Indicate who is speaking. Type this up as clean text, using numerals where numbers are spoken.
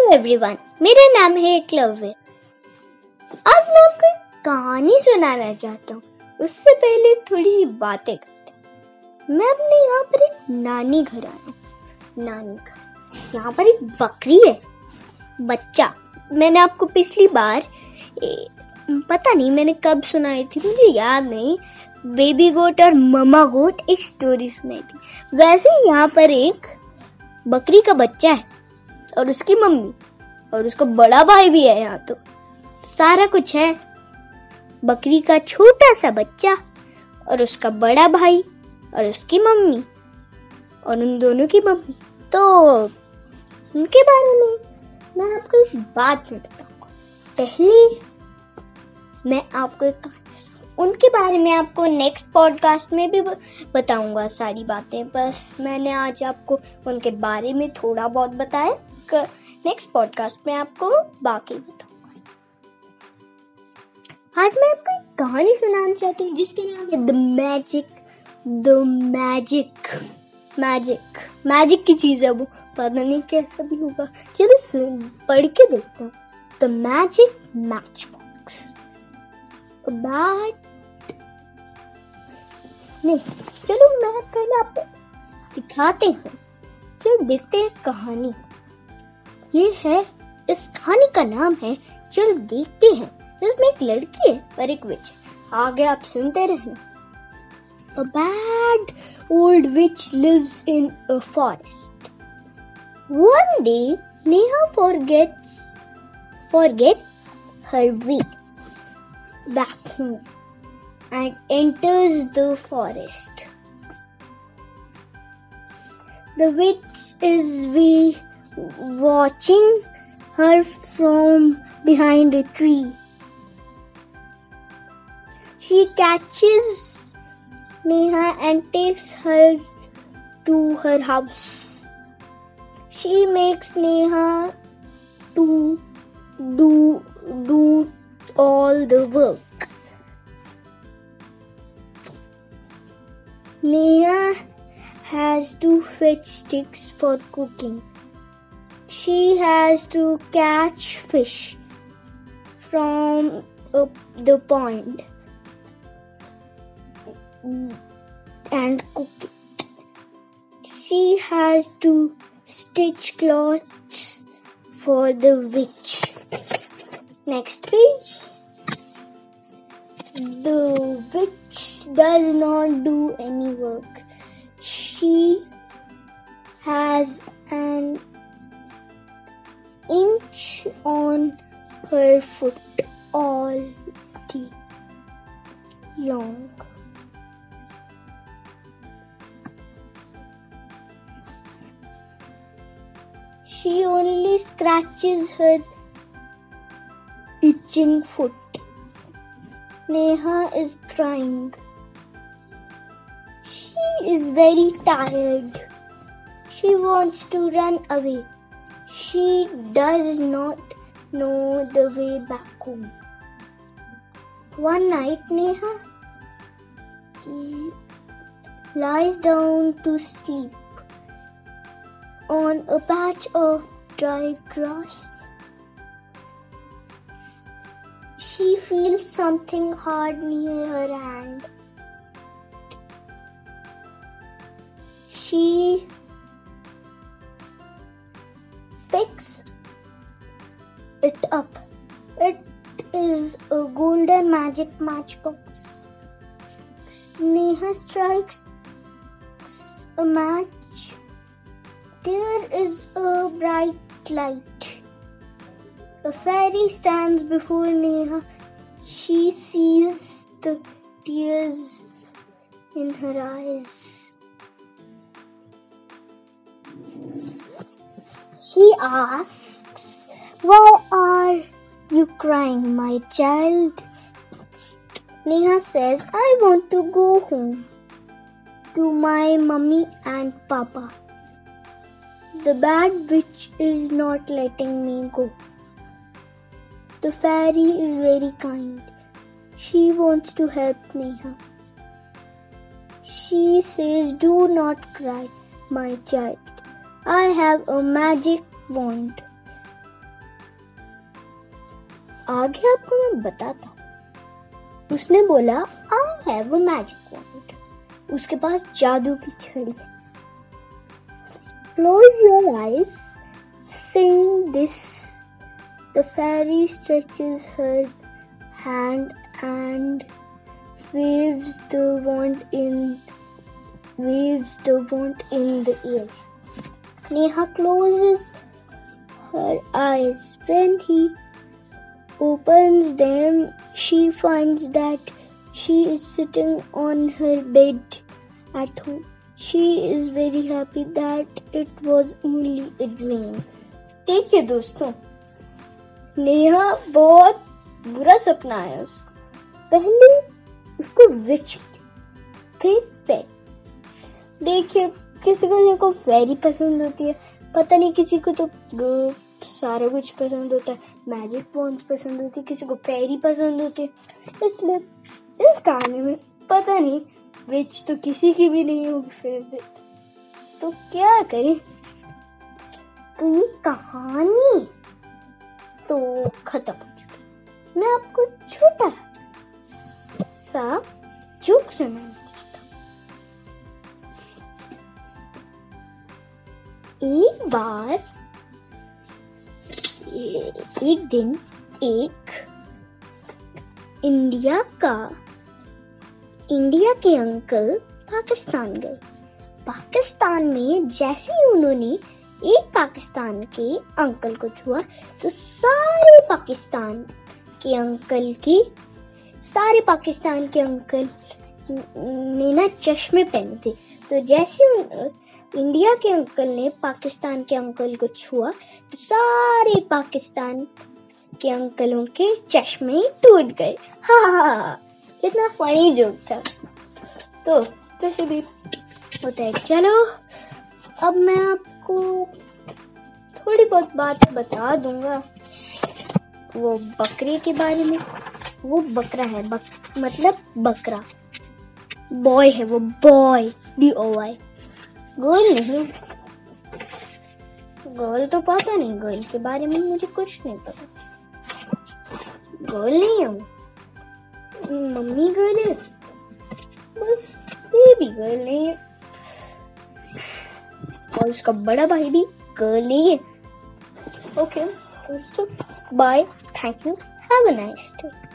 Speaker 1: Everyone, मेरा नाम है एकलव्य। आज मैं आपको एक कहानी सुनाना चाहता हूँ। उससे पहले थोड़ी सी बातें करते हैं। मैं अपने यहाँ पर एक नानी घर आया हूँ। नानी घर, यहाँ पर एक बकरी है, बच्चा। मैंने आपको पिछली बार पता नहीं मैंने कब सुनाई थी, मुझे याद नहीं। बेबी गोट और ममा गोट एक स्टोरी सुनाई थी। वैसे यहाँ पर एक बकरी का बच्चा है और उसकी मम्मी और उसका बड़ा भाई भी है। यहाँ तो सारा कुछ है। बकरी का छोटा सा बच्चा और उसका बड़ा भाई और उसकी मम्मी और उन दोनों की मम्मी। तो उनके बारे में मैं आपको एक बात बताऊंगा। पहले मैं आपको उनके बारे में आपको नेक्स्ट पॉडकास्ट में भी बताऊंगा सारी बातें। बस मैंने आज आपको उनके बारे में थोड़ा बहुत बताया। नेक्स्ट पॉडकास्ट में आपको बाकी बताऊंगा। आज मैं आपको एक कहानी सुनाना चाहती हूँ जिसका नाम है मैजिक की चीज है वो। पता नहीं कैसा भी होगा, चलो पढ़ के देखते हैं। The magic match box. नहीं, चलो मैं पहले आपको दिखाते हैं। चलो देखते हैं कहानी। ये है, इस कहानी का नाम है चलो देखते हैं। इसमें एक लड़की है और एक विच। आगे आप सुनते रहना। A bad old witch lives in a forest. One day, Neha forgets her way back home and enters the forest. The witch is watching her from behind a tree. She catches Neha and takes her to her house. She makes Neha to do all the work. Neha has to fetch sticks for cooking. She has to catch fish from the pond and cook it. She has to stitch clothes for the witch. Next page. The witch does not do any work. She has an inch on her foot all day long. She only scratches her itching foot. Neha is crying. She is very tired. She wants to run away. She does not know the way back home. One night, Neha lies down to sleep on a patch of dry grass. She feels something hard near her hand. She picks it up. It is a golden magic matchbox. Neha strikes a match. There is a bright light. A fairy stands before Neha. She sees the tears in her eyes. She asks, "Why are you crying, my child?" Neha says, "I want to go home to my mummy and papa. The bad witch is not letting me go. The fairy is very kind. She wants to help Neha. She says, 'Do not cry, my child. I have a magic wand. आगे आपको मैं बताता हूँ। उसने बोला I have a magic wand. उसके पास जादू की छड़ी है। Close your eyes. Saying this, the fairy stretches her hand and waves the wand in the air. Neha closes her eyes. When he opens them, she finds that she is sitting on her bed at home. She is very happy that it was only a dream. देखिए दोस्तों, नेहा बहुत बुरा सपना है उसको। पहले उसको विच, फिर पेट। देखिए, किसी को फेरी पसंद होती है, पता नहीं किसी को तो सारा कुछ पसंद होता है, मैजिक वॉन्ड पसंद होती है, किसी को फेरी पसंद होती है। इसलिए इस कहानी में पता नहीं विच तो किसी की भी नहीं होगी फेवरेट, तो क्या करें। तो ये कहानी तो खत्म हो चुकी। मैं आपको छोटा सा जोक सुनाना चाहता हूँ। एक दिन इंडिया के अंकल पाकिस्तान गए। पाकिस्तान में जैसे ही उन्होंने एक पाकिस्तान के अंकल को छुआ तो सारे पाकिस्तान के अंकल ने ना चश्मे पहने थे। तो जैसे इंडिया के अंकल ने पाकिस्तान के अंकल को छुआ तो सारे पाकिस्तान के अंकलों के चश्मे टूट गए। हा, कितना फनी जोक था। तो वैसे भी होता है। चलो अब मैं आपको थोड़ी बहुत बातें बता दूंगा वो बकरे के बारे में। वो बकरा है, मतलब बकरा। बॉय है वो, बॉय, BOY। गर्ल नहीं, गर्ल तो पता नहीं, गर्ल के बारे में मुझे कुछ नहीं पता। गर्ल नहीं है वो, मम्मी गर्ल है बस, बेबी गर्ल नहीं है। और उसका बड़ा भाई भी गर्ल नहीं है। ओके दोस्तों, bye, thank you, have a nice day.